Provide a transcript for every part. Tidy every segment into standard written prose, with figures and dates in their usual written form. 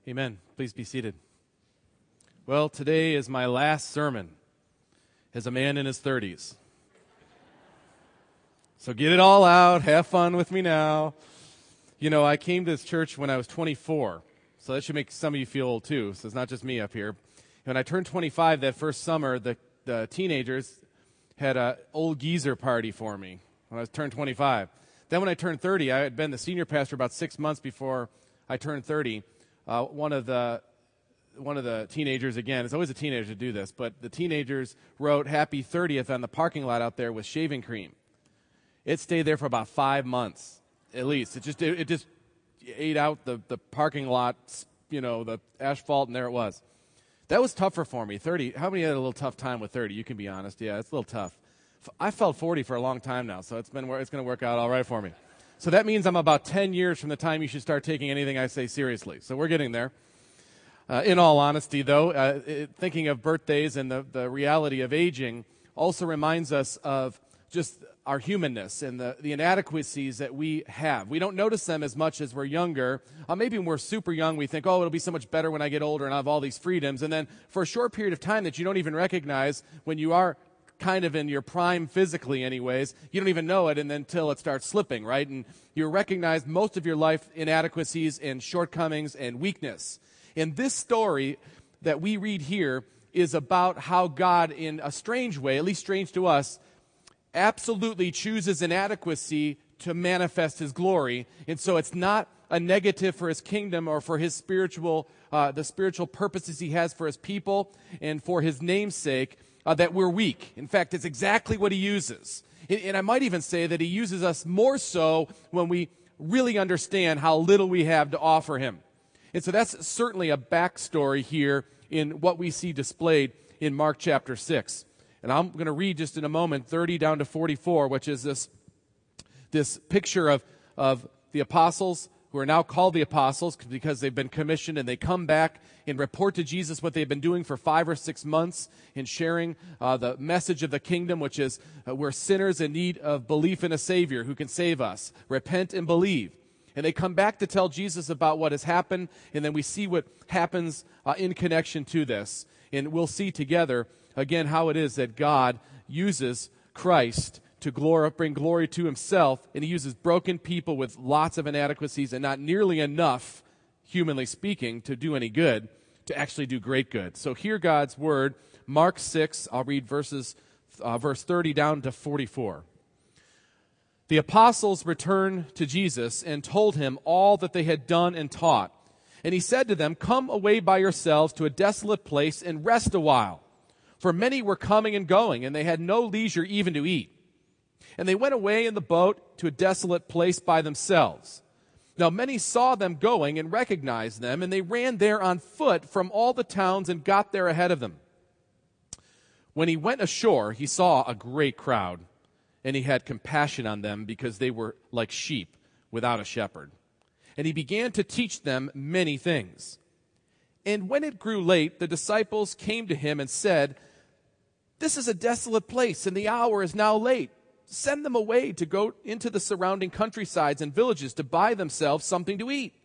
Amen. Please be seated. Well, today is my last sermon as a man in his 30s. So get it all out. Have fun with me now. You know, I came to this church when I was 24, so that should make some of you feel old too, so it's not just me up here. When I turned 25 that first summer, the teenagers had an old geezer party for me when I turned 25. Then when I turned 30, I had been the senior pastor about 6 months before I turned 30. One of the teenagers, again, it's always a teenager to do this, but the teenagers wrote Happy 30th on the parking lot out there with shaving cream. It stayed there for about 5 months, at least. It just ate out the parking lot, you know, the asphalt, and there it was. That was tougher for me. 30. How many had a little tough time with 30? You can be honest. Yeah, it's a little tough. I felt 40 for a long time now, so it's going to work out all right for me. So that means I'm about 10 years from the time you should start taking anything I say seriously. So we're getting there. In all honesty, though, thinking of birthdays and the reality of aging also reminds us of just our humanness and the inadequacies that we have. We don't notice them as much as we're younger. Maybe when we're super young, we think, oh, it'll be so much better when I get older and I have all these freedoms. And then for a short period of time that you don't even recognize, when you are kind of in your prime physically anyways, you don't even know it until it starts slipping, right? And you recognize most of your life inadequacies and shortcomings and weakness. And this story that we read here is about how God, in a strange way, at least strange to us, absolutely chooses inadequacy to manifest his glory. And so it's not a negative for his kingdom or for his the spiritual purposes he has for his people and for his name's sake, that we're weak. In fact, it's exactly what he uses. And I might even say that he uses us more so when we really understand how little we have to offer him. And so that's certainly a backstory here in what we see displayed in Mark chapter 6. And I'm going to read just in a moment 30 down to 44, which is this picture of the apostles who are now called the apostles because they've been commissioned, and they come back and report to Jesus what they've been doing for 5 or 6 months in sharing the message of the kingdom, which is we're sinners in need of belief in a Savior who can save us. Repent and believe. And they come back to tell Jesus about what has happened, and then we see what happens in connection to this. And we'll see together, again, how it is that God uses Christ to bring glory to himself, and he uses broken people with lots of inadequacies and not nearly enough, humanly speaking, to do any good, to actually do great good. So hear God's word, Mark 6, I'll read verse 30 down to 44. The apostles returned to Jesus and told him all that they had done and taught. And he said to them, "Come away by yourselves to a desolate place and rest a while. For many were coming and going, and they had no leisure even to eat. And they went away in the boat to a desolate place by themselves. Now many saw them going and recognized them, and they ran there on foot from all the towns and got there ahead of them. When he went ashore, he saw a great crowd, and he had compassion on them because they were like sheep without a shepherd. And he began to teach them many things. And when it grew late, the disciples came to him and said, 'This is a desolate place, and the hour is now late. Send them away to go into the surrounding countrysides and villages to buy themselves something to eat.'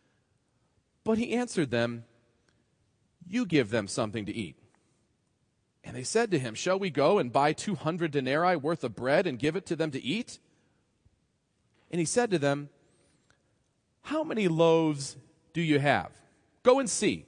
But he answered them, 'You give them something to eat.' And they said to him, 'Shall we go and buy 200 denarii worth of bread and give it to them to eat?' And he said to them, 'How many loaves do you have? Go and see.'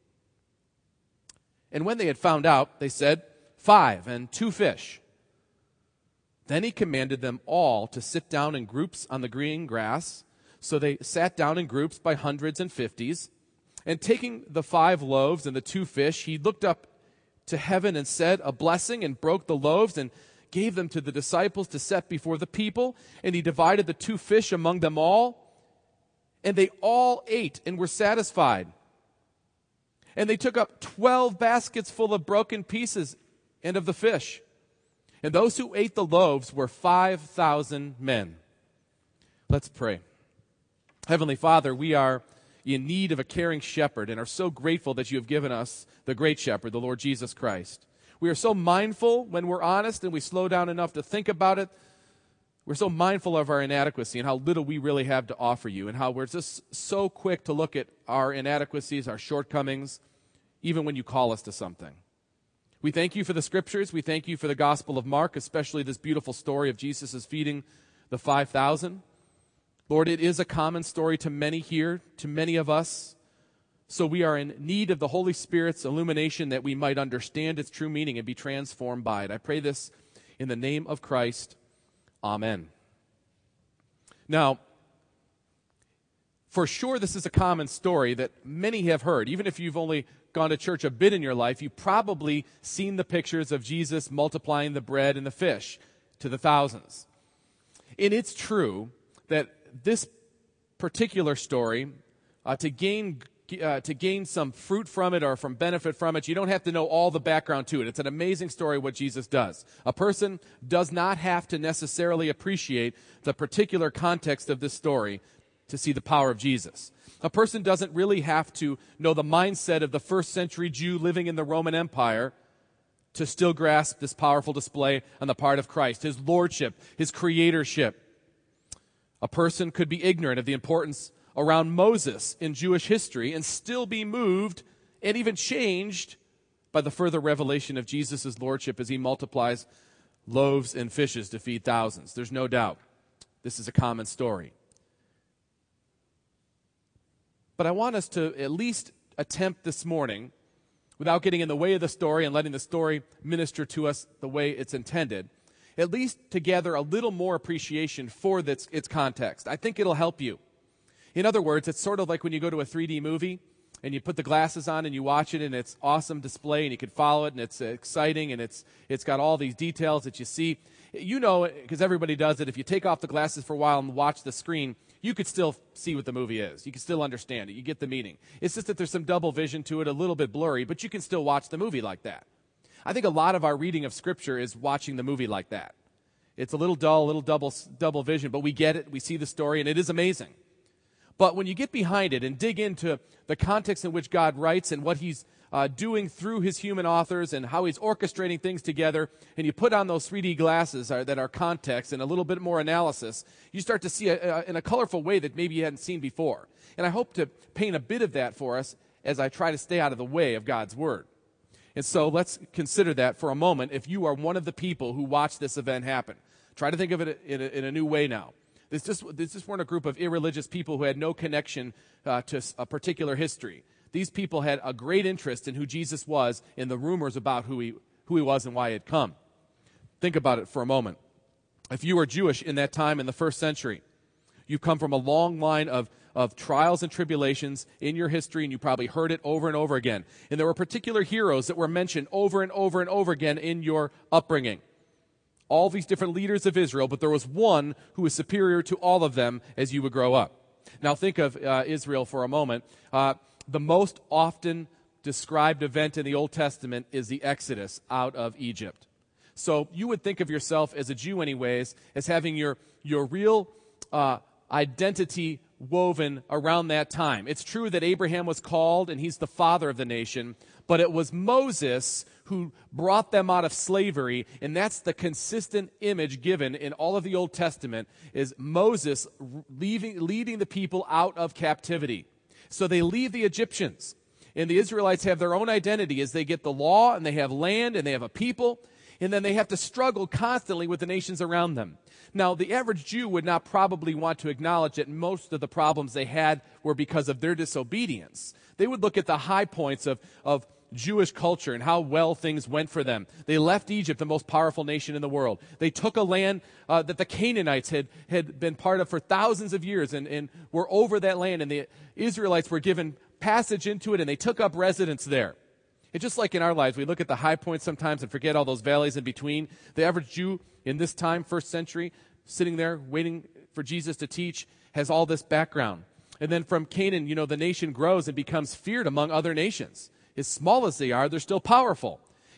And when they had found out, they said, 5 and 2 fish. Then he commanded them all to sit down in groups on the green grass. So they sat down in groups by hundreds and fifties. And taking the 5 loaves and the 2 fish, he looked up to heaven and said a blessing and broke the loaves and gave them to the disciples to set before the people. And he divided the 2 fish among them all. And they all ate and were satisfied. And they took up 12 baskets full of broken pieces and of the fish. And those who ate the loaves were 5,000 men. Let's pray. Heavenly Father, we are in need of a caring shepherd and are so grateful that you have given us the great shepherd, the Lord Jesus Christ. We are so mindful when we're honest and we slow down enough to think about it We're so mindful of our inadequacy and how little we really have to offer you, and how we're just so quick to look at our inadequacies, our shortcomings, even when you call us to something. We thank you for the scriptures. We thank you for the Gospel of Mark, especially this beautiful story of Jesus' feeding the 5,000. Lord, it is a common story to many here, to many of us. So we are in need of the Holy Spirit's illumination that we might understand its true meaning and be transformed by it. I pray this in the name of Christ. Amen. Now, for sure this is a common story that many have heard. Even if you've only gone to church a bit in your life, you've probably seen the pictures of Jesus multiplying the bread and the fish to the thousands. And it's true that this particular story, to gain some fruit from it or from benefit from it, you don't have to know all the background to it. It's an amazing story what Jesus does. A person does not have to necessarily appreciate the particular context of this story to see the power of Jesus. A person doesn't really have to know the mindset of the first century Jew living in the Roman Empire to still grasp this powerful display on the part of Christ, his lordship, his creatorship. A person could be ignorant of the importance around Moses in Jewish history and still be moved and even changed by the further revelation of Jesus' lordship as he multiplies loaves and fishes to feed thousands. There's no doubt this is a common story. But I want us to at least attempt this morning, without getting in the way of the story and letting the story minister to us the way it's intended, at least to gather a little more appreciation for its context. I think it'll help you. In other words, it's sort of like when you go to a 3D movie and you put the glasses on and you watch it and it's awesome display and you can follow it and it's exciting and it's got all these details that you see. You know, because everybody does it, if you take off the glasses for a while and watch the screen, you could still see what the movie is. You can still understand it. You get the meaning. It's just that there's some double vision to it, a little bit blurry, but you can still watch the movie like that. I think a lot of our reading of Scripture is watching the movie like that. It's a little dull, a little double vision, but we get it, we see the story, and it is amazing. But when you get behind it and dig into the context in which God writes and what he's doing through his human authors and how he's orchestrating things together, and you put on those 3D glasses that are context and a little bit more analysis, you start to see in a colorful way that maybe you hadn't seen before. And I hope to paint a bit of that for us as I try to stay out of the way of God's Word. And so let's consider that for a moment if you are one of the people who watched this event happen. Try to think of it in a new way now. This just weren't a group of irreligious people who had no connection to a particular history. These people had a great interest in who Jesus was and the rumors about who he was and why he had come. Think about it for a moment. If you were Jewish in that time in the first century, you've come from a long line of trials and tribulations in your history, and you probably heard it over and over again. And there were particular heroes that were mentioned over and over and over again in your upbringing. All these different leaders of Israel, but there was one who was superior to all of them as you would grow up. Now think of Israel for a moment. The most often described event in the Old Testament is the Exodus out of Egypt. So you would think of yourself as a Jew anyways, as having your real identity woven around that time. It's true that Abraham was called and he's the father of the nation, but it was Moses who brought them out of slavery, and that's the consistent image given in all of the Old Testament, is Moses leading the people out of captivity. So they leave the Egyptians, and the Israelites have their own identity as they get the law, and they have land, and they have a people, and then they have to struggle constantly with the nations around them. Now, the average Jew would not probably want to acknowledge that most of the problems they had were because of their disobedience. They would look at the high points of Jewish culture and how well things went for them. They left Egypt, the most powerful nation in the world. They took a land that the Canaanites had been part of for thousands of years and were over that land, and the Israelites were given passage into it, and they took up residence there. It's just like in our lives, we look at the high points sometimes and forget all those valleys in between. The average Jew in this time, first century, sitting there waiting for Jesus to teach, has all this background. And then from Canaan, the nation grows and becomes feared among other nations. As small as they are, they're still powerful.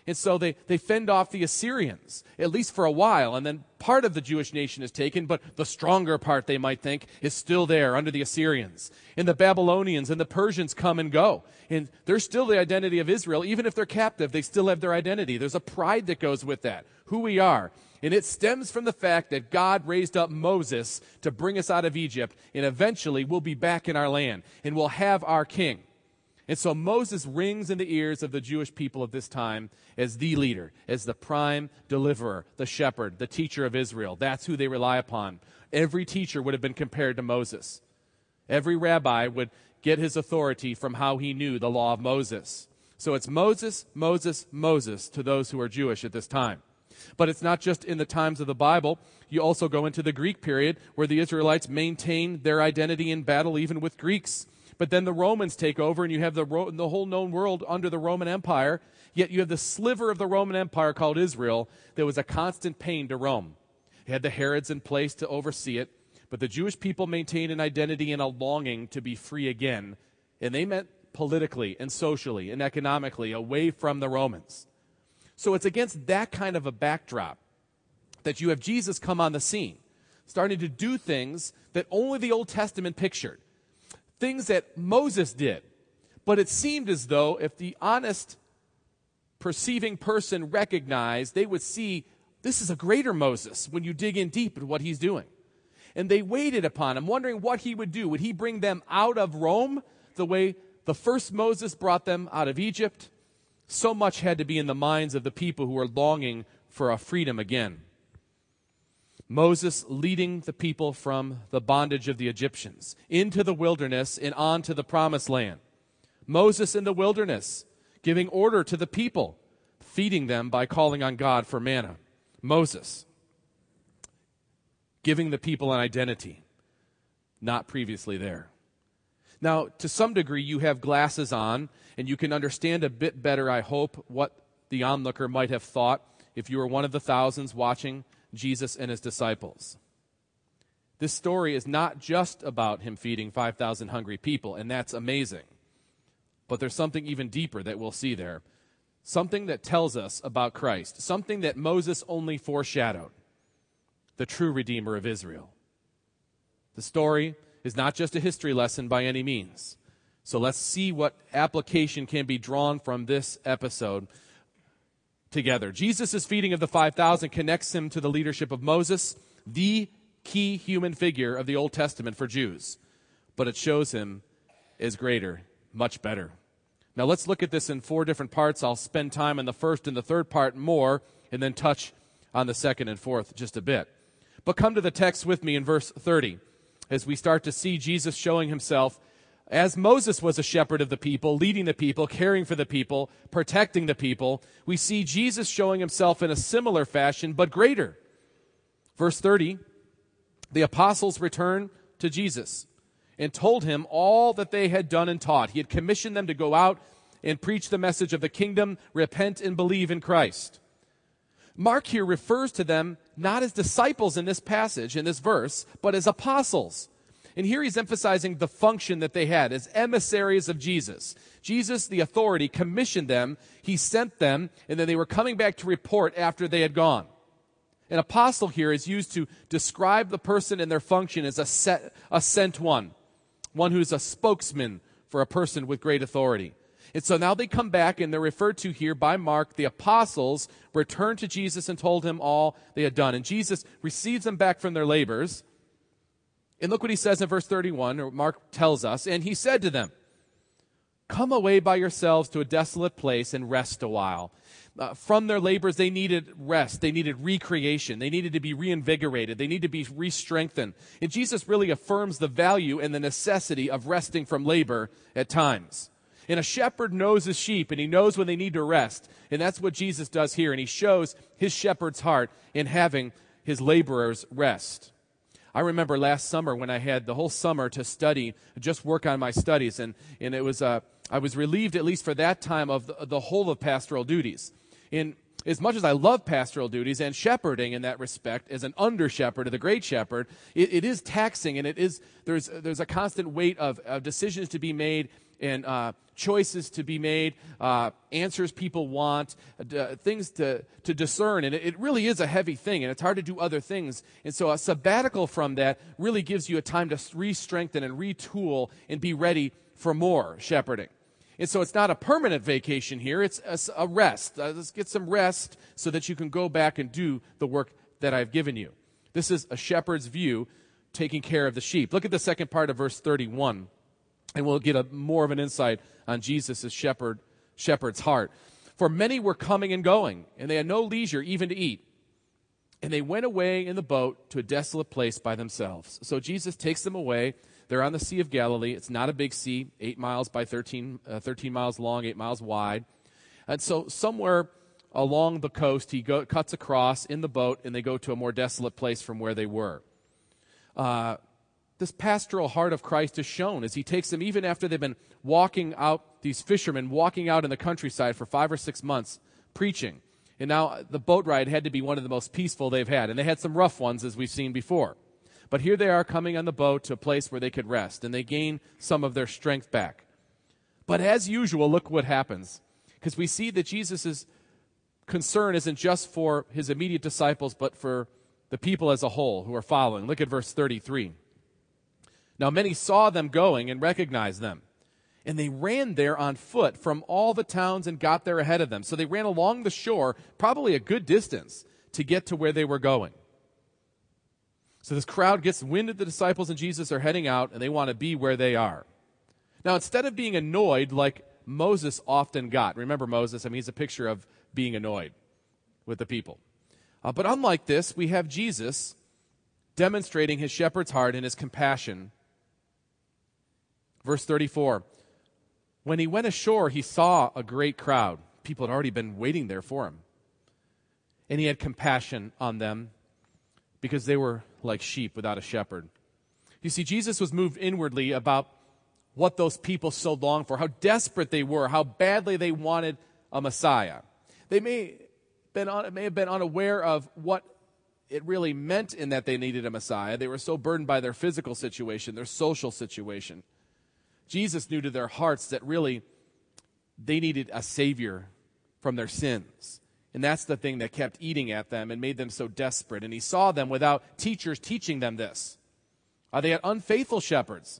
And so they fend off the Assyrians, at least for a while, and then part of the Jewish nation is taken, but the stronger part, they might think, is still there under the Assyrians. And the Babylonians and the Persians come and go. And there's still the identity of Israel. Even if they're captive, they still have their identity. There's a pride that goes with that, who we are. And it stems from the fact that God raised up Moses to bring us out of Egypt, and eventually we'll be back in our land, and we'll have our king. And so Moses rings in the ears of the Jewish people of this time as the leader, as the prime deliverer, the shepherd, the teacher of Israel. That's who they rely upon. Every teacher would have been compared to Moses. Every rabbi would get his authority from how he knew the law of Moses. So it's Moses, Moses, Moses to those who are Jewish at this time. But it's not just in the times of the Bible. You also go into the Greek period where the Israelites maintain their identity in battle even with Greeks. But then the Romans take over, and you have the whole known world under the Roman Empire. Yet you have the sliver of the Roman Empire called Israel that was a constant pain to Rome. You had the Herods in place to oversee it, but the Jewish people maintained an identity and a longing to be free again. And they meant politically and socially and economically away from the Romans. So it's against that kind of a backdrop that you have Jesus come on the scene, starting to do things that only the Old Testament pictured. Things that Moses did. But it seemed as though if the honest, perceiving person recognized, they would see this is a greater Moses when you dig in deep at what he's doing. And they waited upon him, wondering what he would do. Would he bring them out of Rome the way the first Moses brought them out of Egypt? So much had to be in the minds of the people who were longing for a freedom again. Moses leading the people from the bondage of the Egyptians into the wilderness and on to the promised land. Moses in the wilderness giving order to the people, feeding them by calling on God for manna. Moses giving the people an identity not previously there. Now, to some degree, you have glasses on, and you can understand a bit better, I hope, what the onlooker might have thought if you were one of the thousands watching Jesus and his disciples. This story is not just about him feeding 5,000 hungry people, and that's amazing. But there's something even deeper that we'll see there. Something that tells us about Christ. Something that Moses only foreshadowed. The true Redeemer of Israel. The story is not just a history lesson by any means. So let's see what application can be drawn from this episode together. Jesus' feeding of the 5,000 connects him to the leadership of Moses, the key human figure of the Old Testament for Jews. But it shows him as greater, much better. Now let's look at this in 4 different parts. I'll spend time in the first and the third part more, and then touch on the second and fourth just a bit. But come to the text with me in verse 30, as we start to see Jesus showing himself as Moses was a shepherd of the people, leading the people, caring for the people, protecting the people. We see Jesus showing himself in a similar fashion, but greater. Verse 30, the apostles returned to Jesus and told him all that they had done and taught. He had commissioned them to go out and preach the message of the kingdom, repent and believe in Christ. Mark here refers to them not as disciples in this passage, in this verse, but as apostles. And here he's emphasizing the function that they had as emissaries of Jesus. Jesus, the authority, commissioned them. He sent them, and then they were coming back to report after they had gone. An apostle here is used to describe the person and their function as a sent one who's a spokesman for a person with great authority. And so now they come back, and they're referred to here by Mark. The apostles returned to Jesus and told him all they had done. And Jesus receives them back from their labors. And look what he says in verse 31, or Mark tells us, and he said to them, come away by yourselves to a desolate place and rest a while. From their labors, they needed rest. They needed recreation. They needed to be reinvigorated. They needed to be re-strengthened. And Jesus really affirms the value and the necessity of resting from labor at times. And a shepherd knows his sheep, and he knows when they need to rest. And that's what Jesus does here. And he shows his shepherd's heart in having his laborers rest. I remember last summer when I had the whole summer to study, just work on my studies. And it was I was relieved, at least for that time, of the whole of pastoral duties. And as much as I love pastoral duties and shepherding in that respect, as an under-shepherd of the great shepherd, it is taxing, and there's a constant weight of decisions to be made and choices to be made, answers people want, things to discern. And it really is a heavy thing, and it's hard to do other things. And so a sabbatical from that really gives you a time to re-strengthen and retool and be ready for more shepherding. And so it's not a permanent vacation here. It's a rest. Let's get some rest so that you can go back and do the work that I've given you. This is a shepherd's view, taking care of the sheep. Look at the second part of verse 31, and we'll get more of an insight on Jesus' shepherd's heart. For many were coming and going, and they had no leisure even to eat. And they went away in the boat to a desolate place by themselves. So Jesus takes them away. They're on the Sea of Galilee. It's not a big sea, 8 miles by 13 miles long, 8 miles wide. And so somewhere along the coast, he cuts across in the boat, and they go to a more desolate place from where they were. This pastoral heart of Christ is shown as he takes them, even after they've been walking out, these fishermen walking out in the countryside for 5 or 6 months, preaching. And now the boat ride had to be one of the most peaceful they've had. And they had some rough ones, as we've seen before. But here they are coming on the boat to a place where they could rest, and they gain some of their strength back. But as usual, look what happens. Because we see that Jesus' concern isn't just for his immediate disciples, but for the people as a whole who are following. Look at verse 33. Now many saw them going and recognized them. And they ran there on foot from all the towns and got there ahead of them. So they ran along the shore, probably a good distance, to get to where they were going. So this crowd gets wind that the disciples and Jesus are heading out, and they want to be where they are. Now, instead of being annoyed like Moses often got, remember Moses, he's a picture of being annoyed with the people. But unlike this, we have Jesus demonstrating his shepherd's heart and his compassion. Verse 34, when he went ashore, he saw a great crowd. People had already been waiting there for him. And he had compassion on them because they were like sheep without a shepherd. You see, Jesus was moved inwardly about what those people so longed for, how desperate they were, how badly they wanted a Messiah. They may have been unaware of what it really meant in that they needed a Messiah. They were so burdened by their physical situation, their social situation. Jesus knew to their hearts that really they needed a Savior from their sins. And that's the thing that kept eating at them and made them so desperate. And he saw them without teachers teaching them this. They had unfaithful shepherds.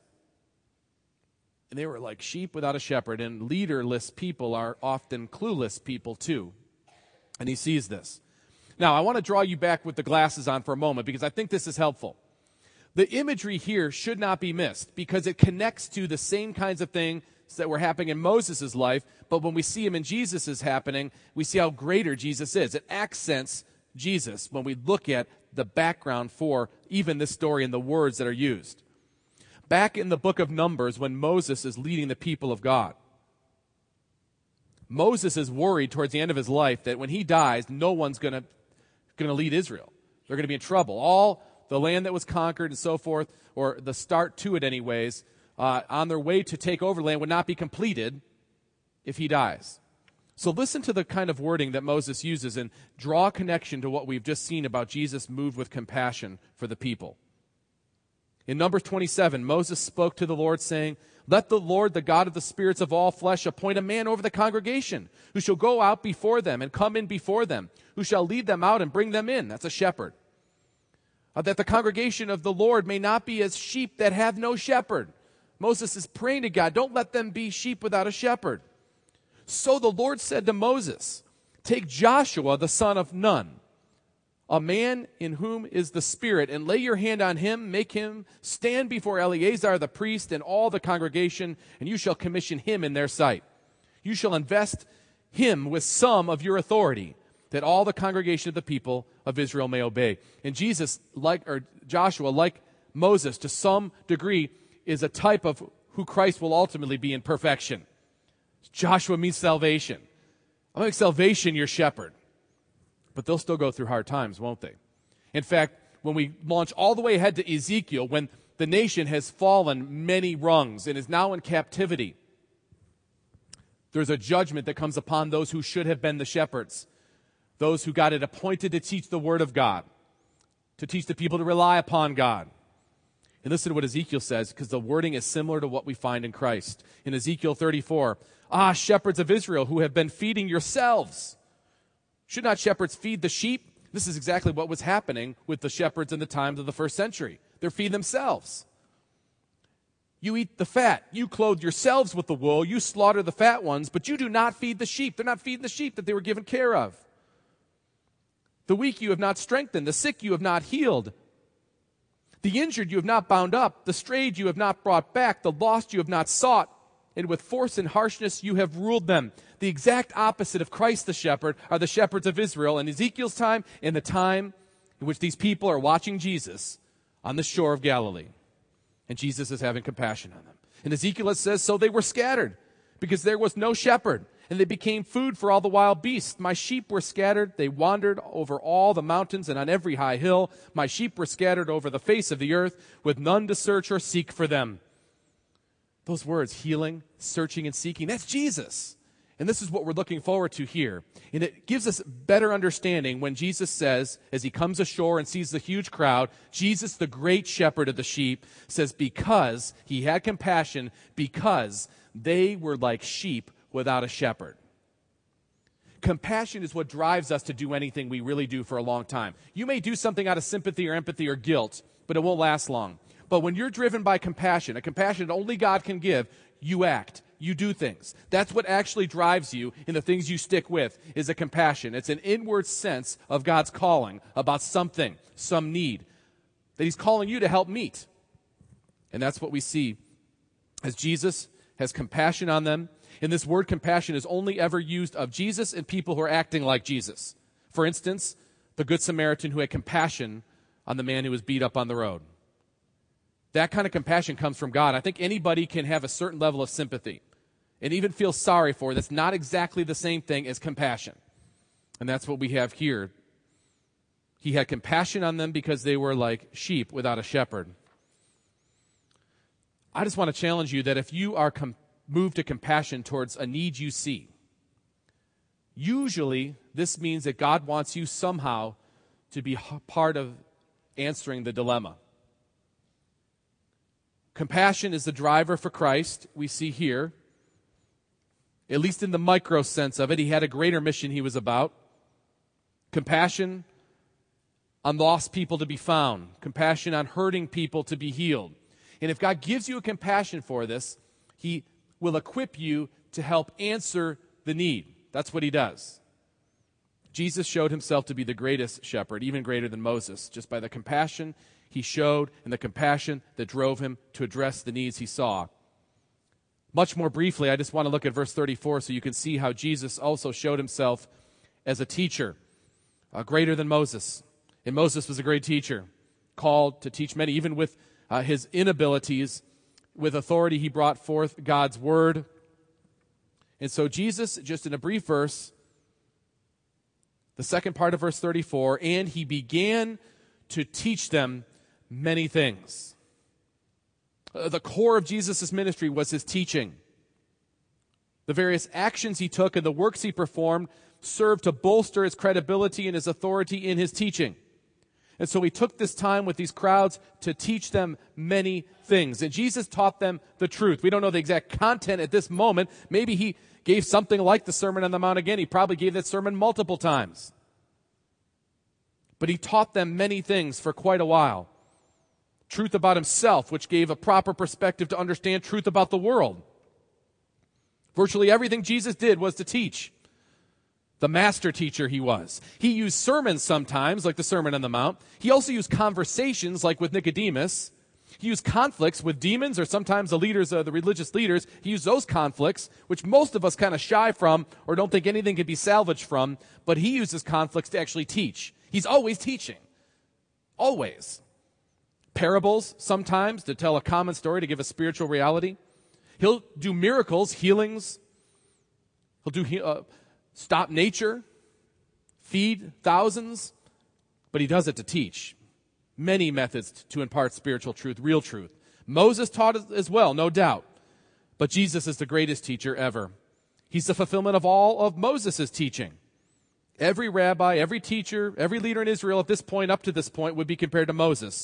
And they were like sheep without a shepherd. And leaderless people are often clueless people too. And he sees this. Now, I want to draw you back with the glasses on for a moment because I think this is helpful. The imagery here should not be missed because it connects to the same kinds of things that were happening in Moses' life, but when we see him in Jesus' happening, we see how greater Jesus is. It accents Jesus when we look at the background for even this story and the words that are used. Back in the book of Numbers, when Moses is leading the people of God, Moses is worried towards the end of his life that when he dies, no one's going to lead Israel. They're going to be in trouble. All the land that was conquered and so forth, or the start to it anyways, on their way to take over land would not be completed if he dies. So listen to the kind of wording that Moses uses and draw a connection to what we've just seen about Jesus moved with compassion for the people. In Numbers 27, Moses spoke to the Lord saying, "Let the Lord, the God of the spirits of all flesh, appoint a man over the congregation who shall go out before them and come in before them, who shall lead them out and bring them in." That's a shepherd. That the congregation of the Lord may not be as sheep that have no shepherd. Moses is praying to God, don't let them be sheep without a shepherd. So the Lord said to Moses, "Take Joshua, the son of Nun, a man in whom is the Spirit, and lay your hand on him, make him stand before Eleazar the priest and all the congregation, and you shall commission him in their sight. You shall invest him with some of your authority, that all the congregation of the people of Israel may obey." And Joshua, like Moses, to some degree, is a type of who Christ will ultimately be in perfection. Joshua means salvation. I'll make salvation your shepherd. But they'll still go through hard times, won't they? In fact, when we launch all the way ahead to Ezekiel, when the nation has fallen many rungs and is now in captivity, there's a judgment that comes upon those who should have been the shepherds, those who got it appointed to teach the word of God, to teach the people to rely upon God. And listen to what Ezekiel says, because the wording is similar to what we find in Christ. In Ezekiel 34, shepherds of Israel who have been feeding yourselves. Should not shepherds feed the sheep? This is exactly what was happening with the shepherds in the times of the first century. They're feeding themselves. You eat the fat. You clothe yourselves with the wool. You slaughter the fat ones, but you do not feed the sheep. They're not feeding the sheep that they were given care of. The weak you have not strengthened. The sick you have not healed. The injured you have not bound up. The strayed you have not brought back. The lost you have not sought. And with force and harshness you have ruled them. The exact opposite of Christ the shepherd are the shepherds of Israel in Ezekiel's time and the time in which these people are watching Jesus on the shore of Galilee. And Jesus is having compassion on them. And Ezekiel, it says, so they were scattered because there was no shepherd, and they became food for all the wild beasts. My sheep were scattered. They wandered over all the mountains and on every high hill. My sheep were scattered over the face of the earth with none to search or seek for them. Those words, healing, searching, and seeking, that's Jesus. And this is what we're looking forward to here. And it gives us better understanding when Jesus says, as he comes ashore and sees the huge crowd, Jesus, the great shepherd of the sheep, says because he had compassion, because they were like sheep without a shepherd. Compassion is what drives us to do anything we really do for a long time. You may do something out of sympathy or empathy or guilt, but it won't last long. But when you're driven by compassion, a compassion that only God can give, you act. You do things. That's what actually drives you in the things you stick with, is a compassion. It's an inward sense of God's calling about something, some need, that he's calling you to help meet. And that's what we see as Jesus has compassion on them. And this word compassion is only ever used of Jesus and people who are acting like Jesus. For instance, the Good Samaritan who had compassion on the man who was beat up on the road. That kind of compassion comes from God. I think anybody can have a certain level of sympathy and even feel sorry for. That's not exactly the same thing as compassion. And that's what we have here. He had compassion on them because they were like sheep without a shepherd. I just want to challenge you that if you are moved to compassion towards a need you see, usually this means that God wants you somehow to be part of answering the dilemma. Compassion is the driver for Christ, we see here. At least in the micro sense of it, he had a greater mission he was about. Compassion on lost people to be found. Compassion on hurting people to be healed. And if God gives you a compassion for this, he will equip you to help answer the need. That's what he does. Jesus showed himself to be the greatest shepherd, even greater than Moses, just by the compassion he showed and the compassion that drove him to address the needs he saw. Much more briefly, I just want to look at verse 34 so you can see how Jesus also showed himself as a teacher, greater than Moses. And Moses was a great teacher, called to teach many, even with his inabilities. With authority, he brought forth God's word. And so Jesus, just in a brief verse, the second part of verse 34, and he began to teach them many things. The core of Jesus' ministry was his teaching. The various actions he took and the works he performed served to bolster his credibility and his authority in his teaching. And so he took this time with these crowds to teach them many things. And Jesus taught them the truth. We don't know the exact content at this moment. Maybe he gave something like the Sermon on the Mount again. He probably gave that sermon multiple times. But he taught them many things for quite a while. Truth about himself, which gave a proper perspective to understand truth about the world. Virtually everything Jesus did was to teach. The master teacher he was. He used sermons sometimes, like the Sermon on the Mount. He also used conversations, like with Nicodemus. He used conflicts with demons, or sometimes the religious leaders. He used those conflicts, which most of us kind of shy from or don't think anything can be salvaged from. But he uses conflicts to actually teach. He's always teaching. Always. Parables sometimes to tell a common story, to give a spiritual reality. He'll do miracles, healings. He'll do stop nature, feed thousands, but he does it to teach. Many methods to impart spiritual truth, real truth. Moses taught as well, no doubt, but Jesus is the greatest teacher ever. He's the fulfillment of all of Moses' teaching. Every rabbi, every teacher, every leader in Israel at this point, up to this point, would be compared to Moses.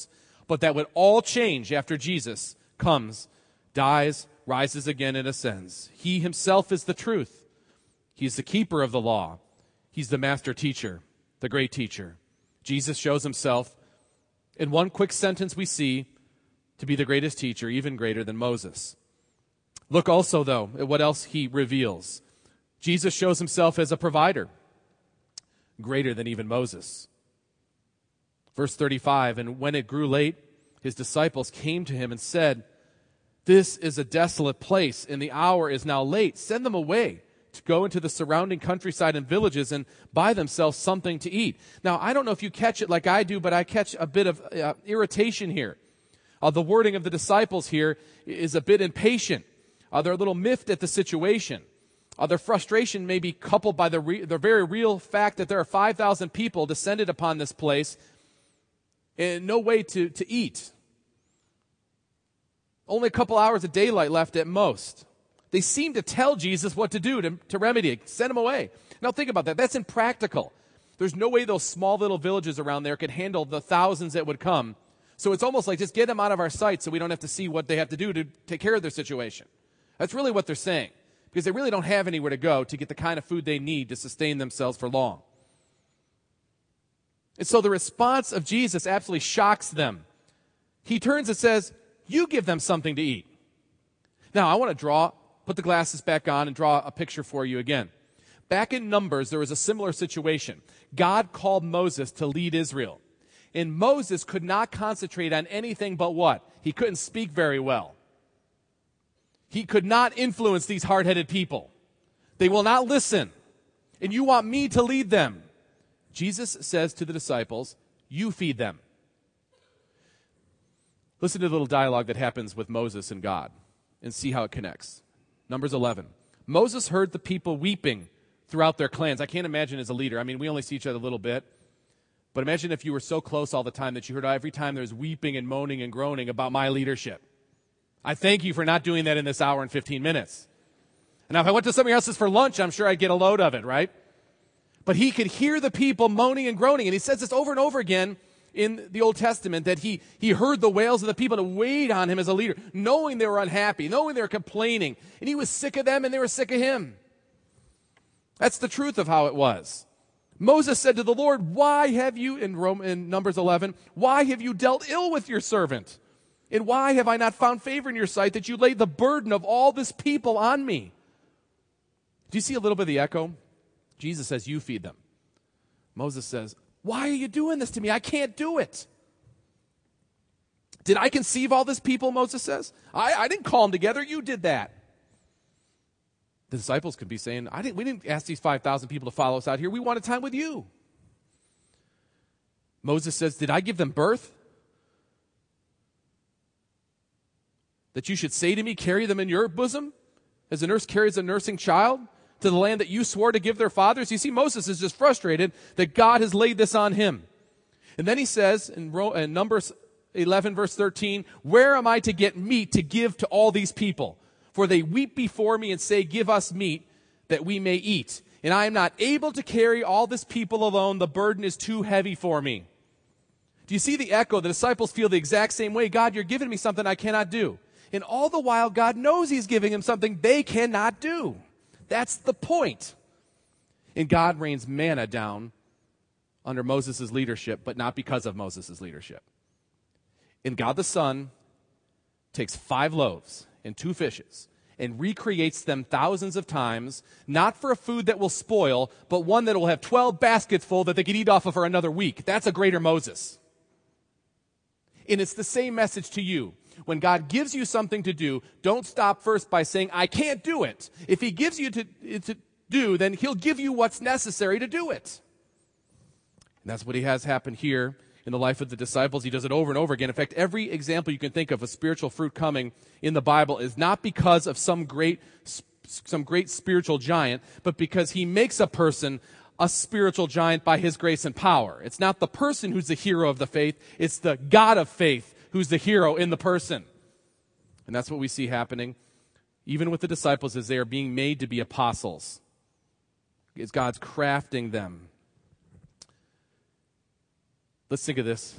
but that would all change after Jesus comes, dies, rises again, and ascends. He himself is the truth. He's the keeper of the law. He's the master teacher, the great teacher. Jesus shows himself, in one quick sentence we see, to be the greatest teacher, even greater than Moses. Look also, though, at what else he reveals. Jesus shows himself as a provider, greater than even Moses. Verse 35, and when it grew late, his disciples came to him and said, "This is a desolate place, and the hour is now late. Send them away to go into the surrounding countryside and villages and buy themselves something to eat." Now, I don't know if you catch it like I do, but I catch a bit of irritation here. The wording of the disciples here is a bit impatient. They're a little miffed at the situation. Their frustration may be coupled by the very real fact that there are 5,000 people descended upon this place and no way to eat. Only a couple hours of daylight left at most. They seem to tell Jesus what to do to remedy it. Send them away. Now think about that. That's impractical. There's no way those small little villages around there could handle the thousands that would come. So it's almost like just get them out of our sight so we don't have to see what they have to do to take care of their situation. That's really what they're saying, because they really don't have anywhere to go to get the kind of food they need to sustain themselves for long. And so the response of Jesus absolutely shocks them. He turns and says, "You give them something to eat." Now, I want to put the glasses back on and draw a picture for you again. Back in Numbers, there was a similar situation. God called Moses to lead Israel. And Moses could not concentrate on anything but what? He couldn't speak very well. He could not influence these hard-headed people. They will not listen. And you want me to lead them. Jesus says to the disciples, "You feed them." Listen to the little dialogue that happens with Moses and God and see how it connects. Numbers 11. Moses heard the people weeping throughout their clans. I can't imagine as a leader. I mean, we only see each other a little bit. But imagine if you were so close all the time that you heard every time there's weeping and moaning and groaning about my leadership. I thank you for not doing that in this hour and 15 minutes. And now if I went to somebody else's for lunch, I'm sure I'd get a load of it, right? But he could hear the people moaning and groaning. And he says this over and over again in the Old Testament, that he heard the wails of the people and weighed on him as a leader, knowing they were unhappy, knowing they were complaining. And he was sick of them and they were sick of him. That's the truth of how it was. Moses said to the Lord, "Why have you," in Numbers 11, "why have you dealt ill with your servant? And why have I not found favor in your sight that you laid the burden of all this people on me?" Do you see a little bit of the echo? Jesus says, "You feed them." Moses says, "Why are you doing this to me? I can't do it." Did I conceive all this people, Moses says? I didn't call them together. You did that. The disciples could be saying, we didn't ask these 5,000 people to follow us out here. We wanted time with you. Moses says, "Did I give them birth? That you should say to me, carry them in your bosom, as a nurse carries a nursing child, to the land that you swore to give their fathers?" You see, Moses is just frustrated that God has laid this on him. And then he says in Numbers 11, verse 13, "Where am I to get meat to give to all these people? For they weep before me and say, 'Give us meat that we may eat.' And I am not able to carry all this people alone. The burden is too heavy for me." Do you see the echo? The disciples feel the exact same way. God, you're giving me something I cannot do. And all the while, God knows he's giving him something they cannot do. That's the point. And God rains manna down under Moses' leadership, but not because of Moses' leadership. And God the Son takes 5 loaves and 2 fishes and recreates them thousands of times, not for a food that will spoil, but one that will have 12 baskets full that they could eat off of for another week. That's a greater Moses. And it's the same message to you. When God gives you something to do, don't stop first by saying, "I can't do it." If he gives you to do, then he'll give you what's necessary to do it. And that's what he has happened here in the life of the disciples. He does it over and over again. In fact, every example you can think of spiritual fruit coming in the Bible is not because of some great spiritual giant, but because he makes a person a spiritual giant by his grace and power. It's not the person who's the hero of the faith. It's the God of faith who's the hero in the person. And that's what we see happening even with the disciples as they are being made to be apostles. As God's crafting them. Let's think of this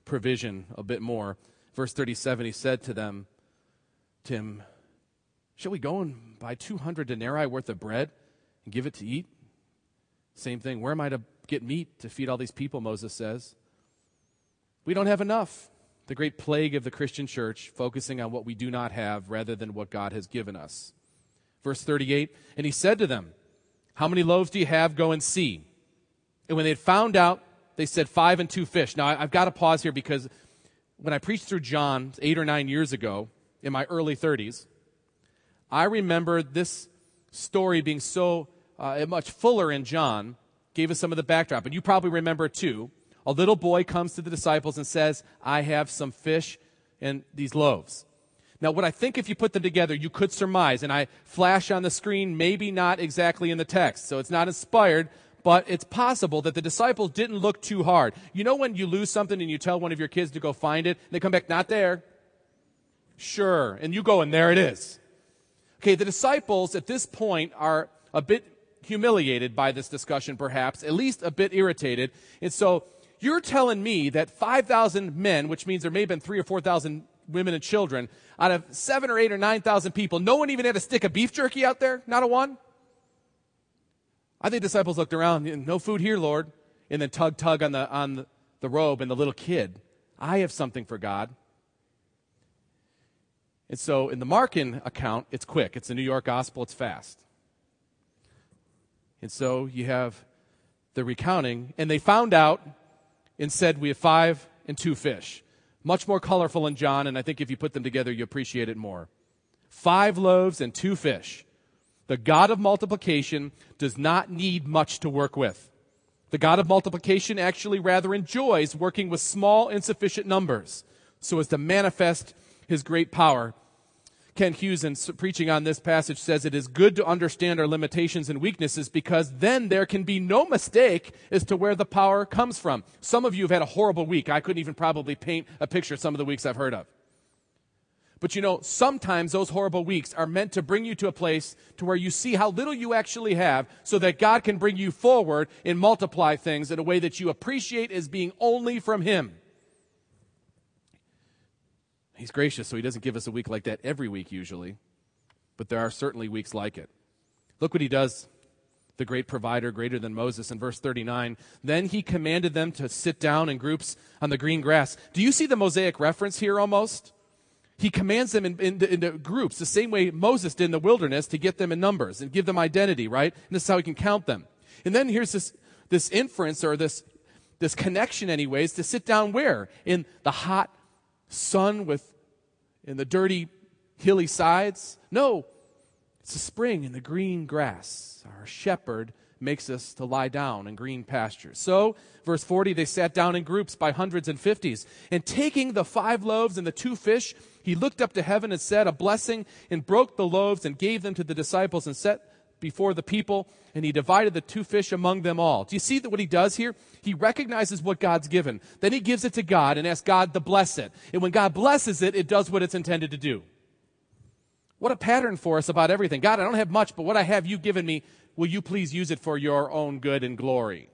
provision a bit more. Verse 37, he said to them, Tim, shall we go and buy 200 denarii worth of bread and give it to eat? Same thing. Where am I to get meat to feed all these people, Moses says. We don't have enough. The great plague of the Christian church, focusing on what we do not have rather than what God has given us. Verse 38, and he said to them, how many loaves do you have? Go and see. And when they had found out, they said 5 and 2 fish. Now, I've got to pause here because when I preached through John 8 or 9 years ago, in my early 30s, I remember this story being so much fuller in John, gave us some of the backdrop. And you probably remember it too. A little boy comes to the disciples and says, I have some fish and these loaves. Now, what I think if you put them together, you could surmise, and I flash on the screen, maybe not exactly in the text, so it's not inspired, but it's possible that the disciples didn't look too hard. You know when you lose something and you tell one of your kids to go find it, and they come back, not there. Sure, and you go, and there it is. Okay, the disciples at this point are a bit humiliated by this discussion, perhaps, at least a bit irritated, and so you're telling me that 5,000 men, which means there may have been 3,000 or 4,000 women and children, out of 7,000 or 8,000 or 9,000 people, no one even had a stick of beef jerky out there? Not a one? I think disciples looked around, no food here, Lord. And then tug on the robe, and the little kid, I have something for God. And so in the Markan account, it's quick. It's the New York Gospel. It's fast. And so you have the recounting, and they found out and said, we have 5 and 2 fish. Much more colorful in John, and I think if you put them together, you appreciate it more. 5 loaves and 2 fish. The God of multiplication does not need much to work with. The God of multiplication actually rather enjoys working with small, insufficient numbers so as to manifest his great power. Ken Hughes, in preaching on this passage, says it is good to understand our limitations and weaknesses because then there can be no mistake as to where the power comes from. Some of you have had a horrible week. I couldn't even probably paint a picture of some of the weeks I've heard of. But you know, sometimes those horrible weeks are meant to bring you to a place to where you see how little you actually have so that God can bring you forward and multiply things in a way that you appreciate as being only from Him. He's gracious, so He doesn't give us a week like that every week usually, but there are certainly weeks like it. Look what He does, the great provider, greater than Moses, in verse 39. Then He commanded them to sit down in groups on the green grass. Do you see the Mosaic reference here almost? He commands them into groups, the same way Moses did in the wilderness to get them in numbers and give them identity, right? And this is how He can count them. And then here's this inference, or this connection anyways, to sit down where? In the hot sun in the dirty hilly sides? No, it's a spring in the green grass. Our shepherd makes us to lie down in green pastures. So, verse 40, they sat down in groups by hundreds and fifties. And taking the 5 loaves and the 2 fish, He looked up to heaven and said a blessing and broke the loaves and gave them to the disciples and set before the people, and He divided the 2 fish among them all. Do you see that what He does here? He recognizes what God's given. Then He gives it to God and asks God to bless it. And when God blesses it, it does what it's intended to do. What a pattern for us about everything. God, I don't have much, but what I have you've given me, will you please use it for your own good and glory?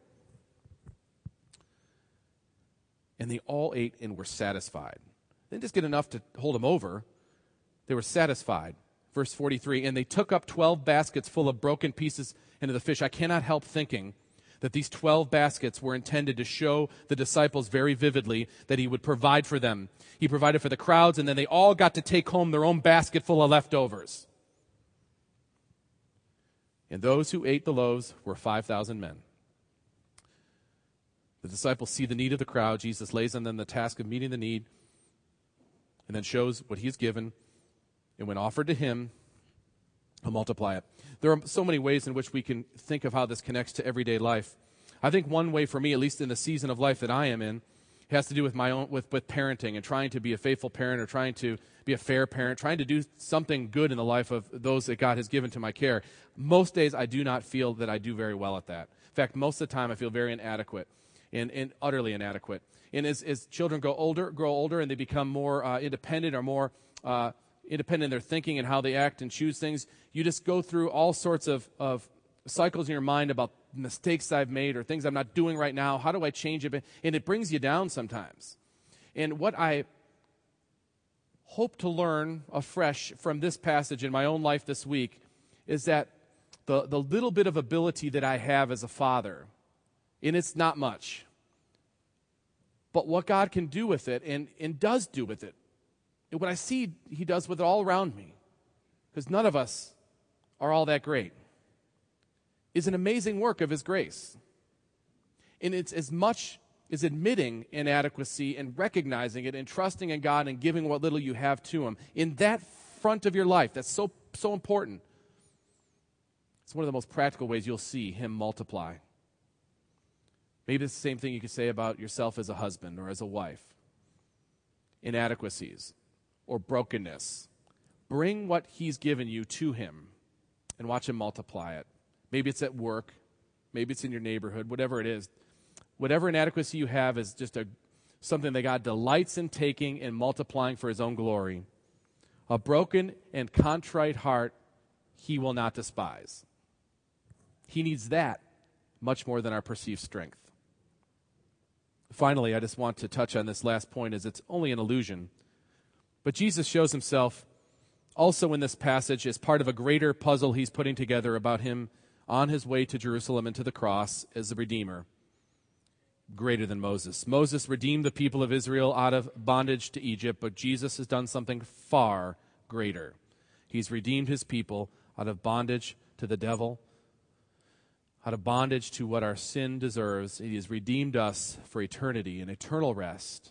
And they all ate and were satisfied. They didn't just get enough to hold them over. They were satisfied. Verse 43, and they took up 12 baskets full of broken pieces into the fish. I cannot help thinking that these 12 baskets were intended to show the disciples very vividly that He would provide for them. He provided for the crowds, and then they all got to take home their own basket full of leftovers. And those who ate the loaves were 5,000 men. The disciples see the need of the crowd. Jesus lays on them the task of meeting the need and then shows what He's given. And when offered to Him, He'll multiply it. There are so many ways in which we can think of how this connects to everyday life. I think one way for me, at least in the season of life that I am in, has to do with my own with parenting and trying to be a faithful parent or trying to be a fair parent, trying to do something good in the life of those that God has given to my care. Most days I do not feel that I do very well at that. In fact, most of the time I feel very inadequate and utterly inadequate. And as children grow older and they become more independent or more independent in their thinking and how they act and choose things, you just go through all sorts of cycles in your mind about mistakes I've made or things I'm not doing right now. How do I change it? And it brings you down sometimes. And what I hope to learn afresh from this passage in my own life this week is that the little bit of ability that I have as a father, and it's not much, but what God can do with it and does do with it, and what I see he does with it all around me, because none of us are all that great, is an amazing work of his grace. And it's as much as admitting inadequacy and recognizing it and trusting in God and giving what little you have to him. In that front of your life, that's so important. It's one of the most practical ways you'll see him multiply. Maybe it's the same thing you could say about yourself as a husband or as a wife. Inadequacies or brokenness. Bring what he's given you to him and watch him multiply it. Maybe it's at work. Maybe it's in your neighborhood. Whatever it is. Whatever inadequacy you have is just something that God delights in taking and multiplying for his own glory. A broken and contrite heart he will not despise. He needs that much more than our perceived strength. Finally, I just want to touch on this last point, as it's only an illusion. But Jesus shows himself also in this passage as part of a greater puzzle he's putting together about him on his way to Jerusalem and to the cross as the Redeemer. Greater than Moses. Moses redeemed the people of Israel out of bondage to Egypt, but Jesus has done something far greater. He's redeemed his people out of bondage to the devil, out of bondage to what our sin deserves. He has redeemed us for eternity and eternal rest.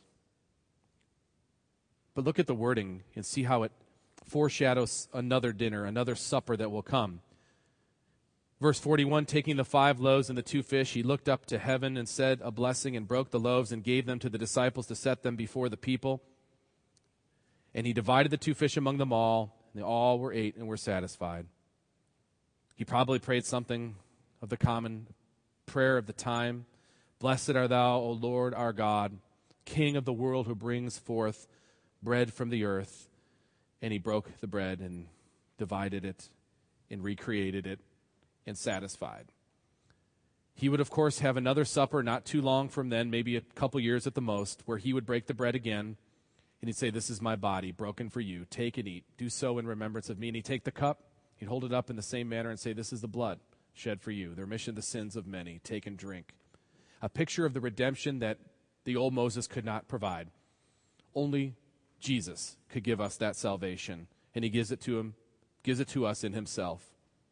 But look at the wording and see how it foreshadows another dinner, another supper that will come. Verse 41, taking the 5 loaves and the 2 fish, he looked up to heaven and said a blessing and broke the loaves and gave them to the disciples to set them before the people. And he divided the 2 fish among them all, and they all were ate and were satisfied. He probably prayed something of the common prayer of the time. Blessed art thou, O Lord our God, King of the world, who brings forth bread from the earth. And he broke the bread and divided it and recreated it and satisfied. He would, of course, have another supper not too long from then, maybe a couple years at the most, where he would break the bread again, and he'd say, this is my body, broken for you. Take and eat. Do so in remembrance of me. And he'd take the cup, he'd hold it up in the same manner and say, this is the blood shed for you, the remission of the sins of many. Take and drink. A picture of the redemption that the old Moses could not provide. Only Jesus could give us that salvation, and he gives it to us in himself.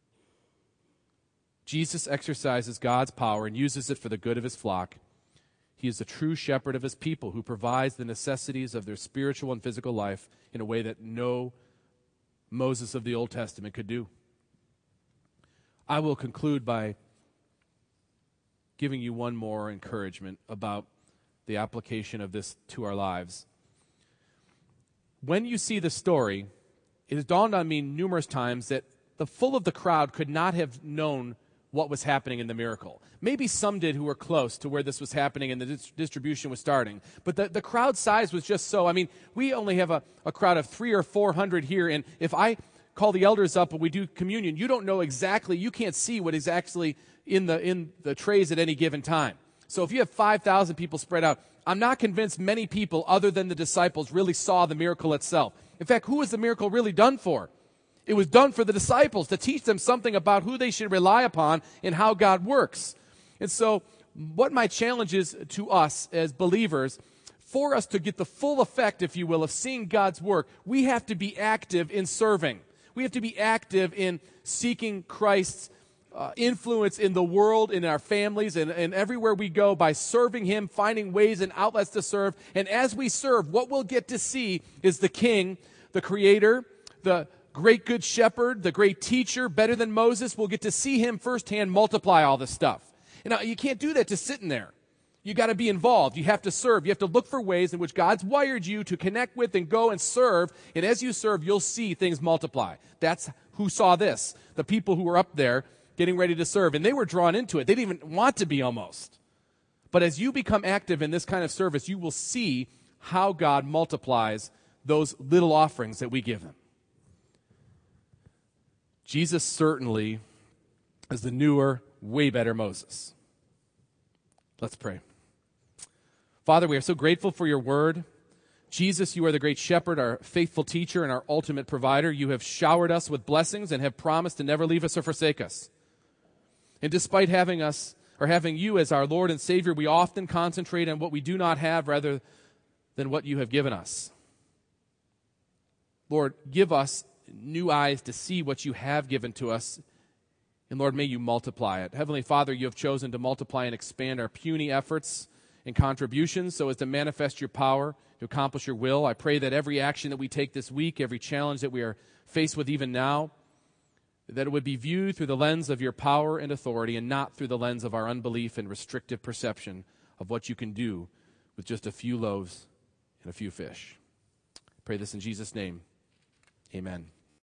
Jesus exercises God's power and uses it for the good of his flock. He is the true shepherd of his people who provides the necessities of their spiritual and physical life in a way that no Moses of the Old Testament could do. I will conclude by giving you one more encouragement about the application of this to our lives. When you see the story, it has dawned on me numerous times that the full of the crowd could not have known what was happening in the miracle. Maybe some did who were close to where this was happening and the distribution was starting. But the crowd size was just so. I mean, we only have a crowd of 300 or 400 here, and if I call the elders up and we do communion, you don't know exactly, you can't see what is actually in the trays at any given time. So if you have 5,000 people spread out, I'm not convinced many people other than the disciples really saw the miracle itself. In fact, who was the miracle really done for? It was done for the disciples to teach them something about who they should rely upon and how God works. And so what my challenge is to us as believers, for us to get the full effect, if you will, of seeing God's work, we have to be active in serving. We have to be active in seeking Christ's influence in the world, in our families, and everywhere we go by serving him, finding ways and outlets to serve. And as we serve, what we'll get to see is the King, the Creator, the great good shepherd, the great teacher, better than Moses. We'll get to see him firsthand multiply all this stuff. And you can't do that just sitting there. You got to be involved. You have to serve. You have to look for ways in which God's wired you to connect with and go and serve. And as you serve, you'll see things multiply. That's who saw this. The people who were up there getting ready to serve. And they were drawn into it. They didn't even want to be almost. But as you become active in this kind of service, you will see how God multiplies those little offerings that we give him. Jesus certainly is the newer, way better Moses. Let's pray. Father, we are so grateful for your word. Jesus, you are the great shepherd, our faithful teacher, and our ultimate provider. You have showered us with blessings and have promised to never leave us or forsake us. And despite having you as our Lord and Savior, we often concentrate on what we do not have rather than what you have given us. Lord, give us new eyes to see what you have given to us. And Lord, may you multiply it. Heavenly Father, you have chosen to multiply and expand our puny efforts and contributions so as to manifest your power, to accomplish your will. I pray that every action that we take this week, every challenge that we are faced with even now, that it would be viewed through the lens of your power and authority and not through the lens of our unbelief and restrictive perception of what you can do with just a few loaves and a few fish. I pray this in Jesus' name. Amen.